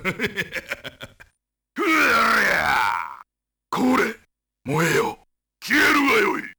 これ燃えよ消えるがよい。